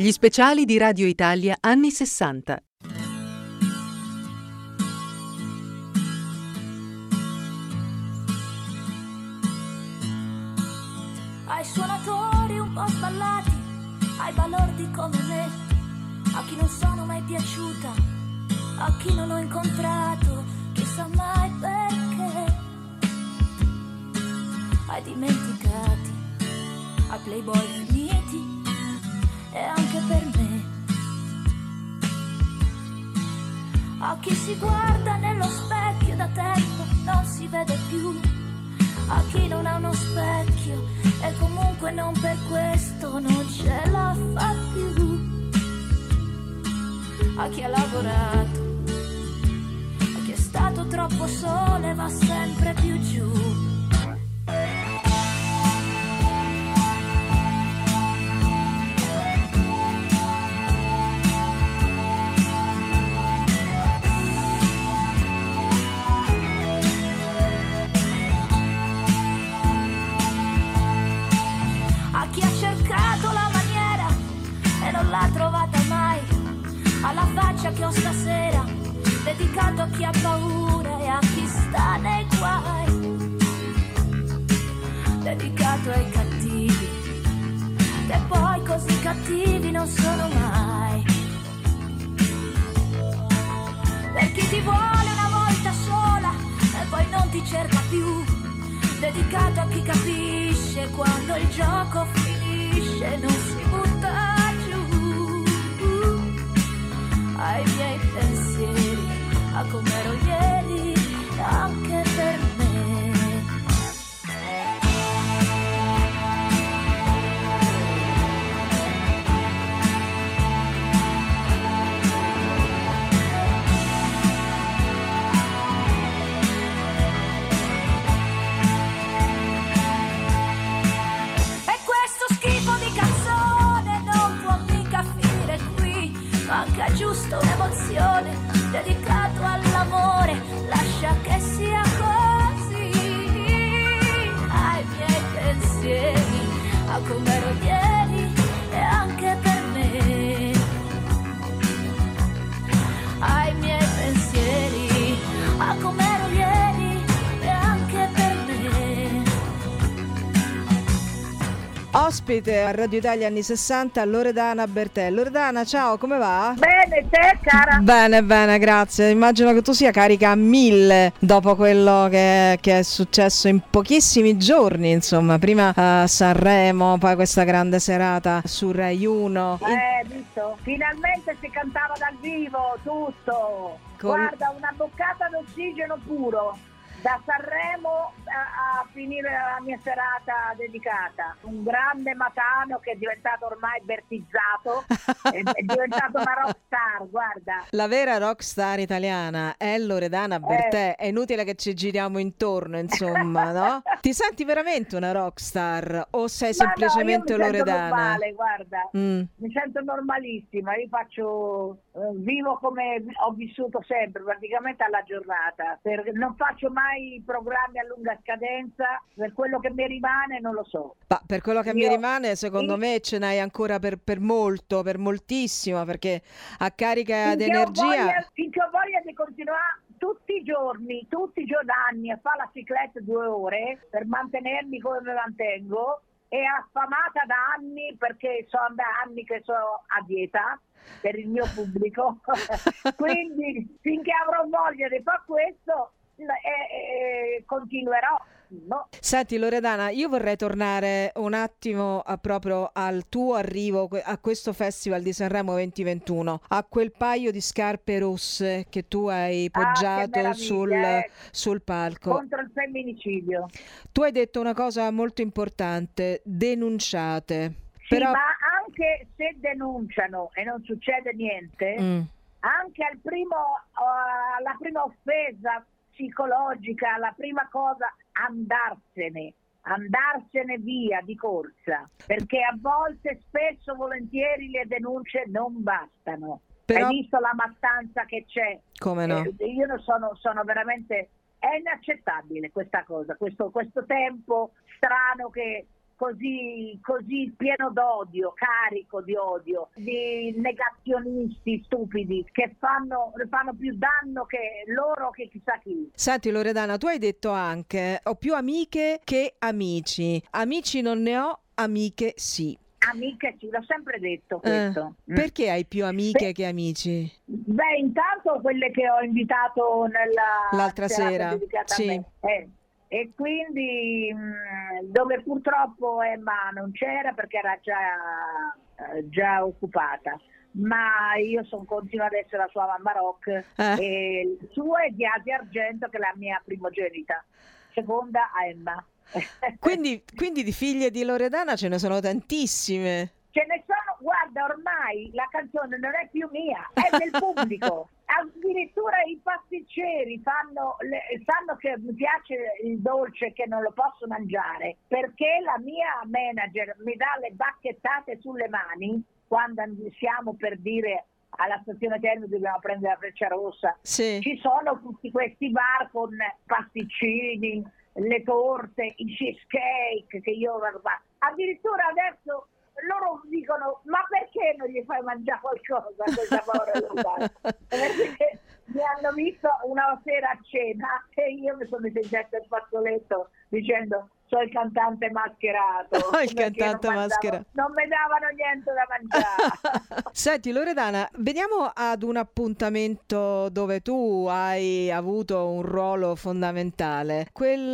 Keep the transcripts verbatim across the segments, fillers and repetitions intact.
Gli speciali di Radio Italia anni sessanta. Ai suonatori un po' sballati, ai balordi come me, a chi non sono mai piaciuta, a chi non ho incontrato, chissà mai perché, ai dimenticati, ai playboy finiti e anche per me, a chi si guarda nello specchio da tempo non si vede più, a chi non ha uno specchio e comunque non per questo non ce la fa più, a chi ha lavorato, a chi è stato troppo solo e va sempre più giù. L'ha trovata mai, alla faccia che ho stasera, dedicato a chi ha paura e a chi sta nei guai, dedicato ai cattivi, che poi così cattivi non sono mai, per chi ti vuole una volta sola e poi non ti cerca più, dedicato a chi capisce quando il gioco finisce, non si butta ai miei pensieri, a com'ero ieri, anche per me. E questo schifo di canzone non può mica finire qui, manca giusto un'emozione, dedicato all'amore, lascia che sia così, ai miei pensieri, a com'ero ieri e anche per me, ai miei pensieri, a com'ero ieri e anche per me. Ospite a Radio Italia anni sessanta, Loredana Bertè. Loredana, ciao, come va? Bene, te cara? Bene, bene, grazie. Immagino che tu sia carica a mille dopo quello che, che è successo in pochissimi giorni, insomma. Prima a Sanremo, poi questa grande serata su Rai uno. Eh, visto? Finalmente si cantava dal vivo, tutto. Con... Guarda, una boccata d'ossigeno puro. Da Sanremo a, a finire la mia serata dedicata. Un grande matano che è diventato ormai bertizzato, è, è diventato una rockstar, guarda. La vera rockstar italiana è Loredana Bertè, eh. È inutile che ci giriamo intorno, insomma, no? Ti senti veramente una rockstar o sei Ma semplicemente no, io mi Loredana? Sento normale, guarda, mm. mi sento normalissima, io faccio, eh, vivo come ho vissuto sempre, praticamente alla giornata, per, non faccio mai i programmi a lunga scadenza, per quello che mi rimane non lo so. Ma per quello che Io, mi rimane secondo io, me ce n'hai ancora per, per molto, per moltissimo, perché a carica di energia... Voglia, finché ho voglia di continuare tutti i giorni, tutti i giorni, anni, a fare la cicletta due ore per mantenermi come mi mantengo, e affamata da anni perché sono da anni che sono a dieta per il mio pubblico. Quindi finché avrò voglia di fare questo E, e continuerò. No. Senti Loredana, io vorrei tornare un attimo a, proprio al tuo arrivo a questo Festival di Sanremo duemilaventuno, a quel paio di scarpe rosse che tu hai poggiato ah, sul, eh. sul palco contro il femminicidio. Tu hai detto una cosa molto importante: denunciate. Sì, Però... ma anche se denunciano e non succede niente, mm. anche al primo, uh, alla prima offesa psicologica, la prima cosa, andarsene, andarsene via di corsa, perché a volte, spesso, volentieri le denunce non bastano. Però... Hai visto la mattanza che c'è? Come no? Eh, io non sono, sono veramente, è inaccettabile questa cosa, questo, questo tempo strano che così, così pieno d'odio, carico di odio, di negazionisti stupidi che fanno, fanno più danno che loro che chissà chi. Senti Loredana, tu hai detto anche ho più amiche che amici. Amici non ne ho, amiche sì. Amiche sì, l'ho sempre detto questo. Eh, perché hai più amiche Beh, che amici? Beh, intanto quelle che ho invitato nella L'altra sera, dedicata sì. a me. Eh. E quindi mh, dove purtroppo Emma non c'era perché era già, eh, già occupata, ma io sono continua ad essere la sua mamma rock, Eh. e il suo è di Asia Argento, che è la mia primogenita, seconda a Emma. Quindi, quindi di figlie di Loredana ce ne sono tantissime. Ce ne sono, guarda, ormai la canzone non è più mia, è del pubblico. Addirittura i pasticceri fanno, le, sanno che mi piace il dolce, che non lo posso mangiare, perché la mia manager mi dà le bacchettate sulle mani quando siamo, per dire, alla stazione termica dobbiamo prendere la Frecciarossa. Sì. Ci sono tutti questi bar con pasticcini, le torte, i cheesecake che io addirittura adesso loro dicono ma perché non gli fai mangiare qualcosa a questa povera Loredana? Perché mi hanno visto una sera a cena e io mi sono sentita il fazzoletto dicendo sono il cantante mascherato. Oh, il cantante non mascherato. Non mi davano niente da mangiare. Senti Loredana, veniamo ad un appuntamento dove tu hai avuto un ruolo fondamentale,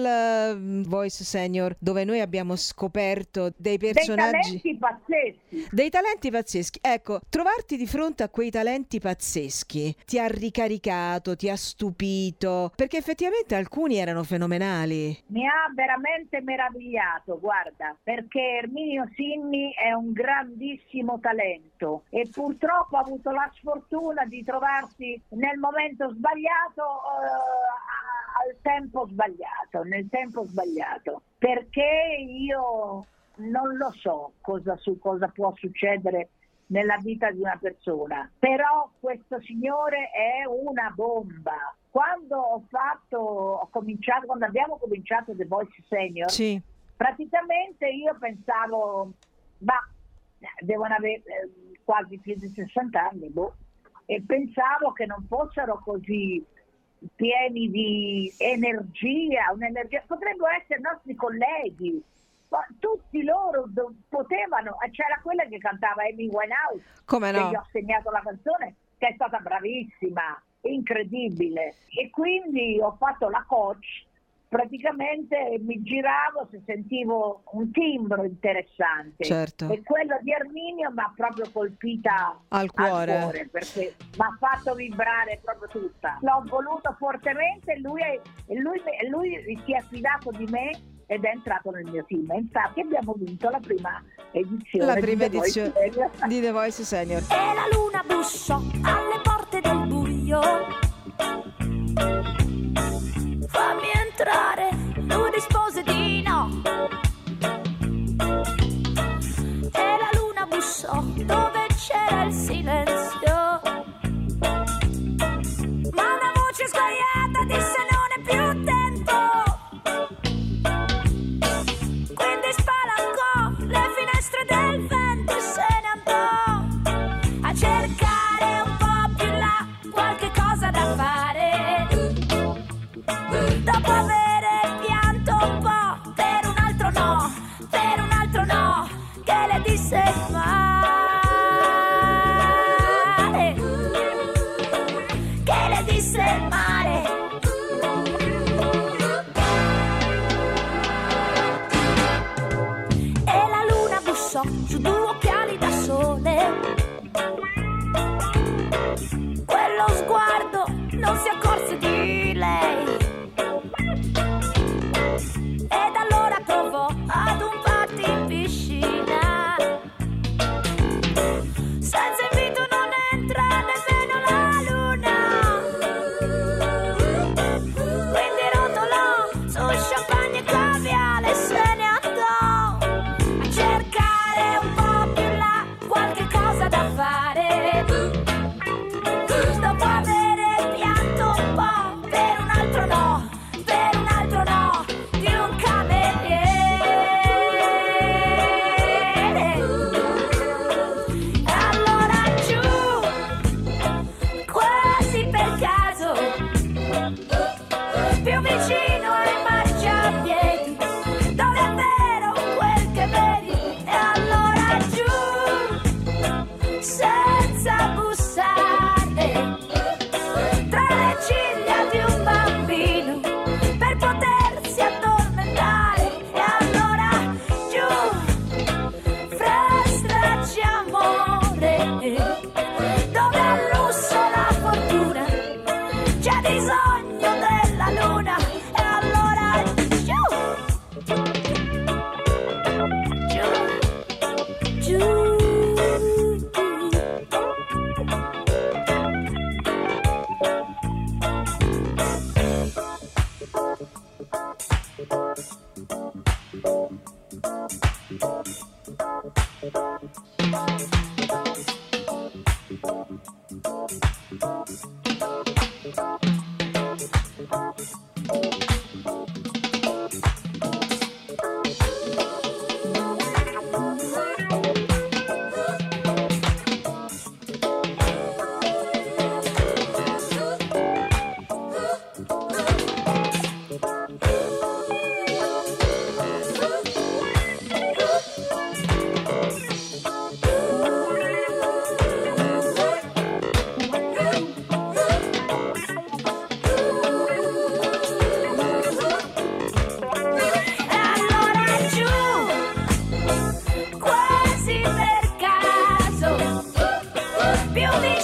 quel uh, Voice Senior dove noi abbiamo scoperto dei personaggi, dei talenti pazzeschi. Dei talenti pazzeschi. Ecco, trovarti di fronte a quei talenti pazzeschi ti ha ricaricato, ti ha stupito, perché effettivamente alcuni erano fenomenali. Mi ha veramente meravigliato, guarda, perché Erminio Sinni è un grandissimo talento e purtroppo ha avuto la sfortuna di trovarsi nel momento sbagliato, eh, al tempo sbagliato, nel tempo sbagliato, perché io non lo so cosa, su cosa può succedere nella vita di una persona, però questo signore è una bomba. Quando ho fatto, ho cominciato, quando abbiamo cominciato The Voice Senior, sì, praticamente io pensavo, ma devono avere eh, quasi più di sessanta anni, boh, e pensavo che non fossero così pieni di energia, un'energia, potrebbero essere nostri colleghi, ma tutti loro do- potevano, c'era quella che cantava Amy Winehouse, come no? che gli ho segnato la canzone, che è stata bravissima, incredibile, e quindi ho fatto la coach, praticamente mi giravo se sentivo un timbro interessante, certo, e quello di Erminio mi ha proprio colpita al cuore, al cuore perché mi ha fatto vibrare proprio tutta, l'ho voluto fortemente e lui, è, e lui, e lui si è fidato di me ed è entrato nel mio team. Infatti abbiamo vinto la prima edizione, la prima di The edizione Voice di The Voice Senior. E la luna bussò alle porte del buio. Fammi entrare, lui rispose di no. E la luna bussò dove c'era il silenzio. Ma una voce sguaiata disse non è più tempo. Quindi spalancò le finestre del vento e se ne andò a cercare un po' più in là qualche cosa da fare. Dopo avere pianto un po' per un altro no, per un altro no, che le disse male. più di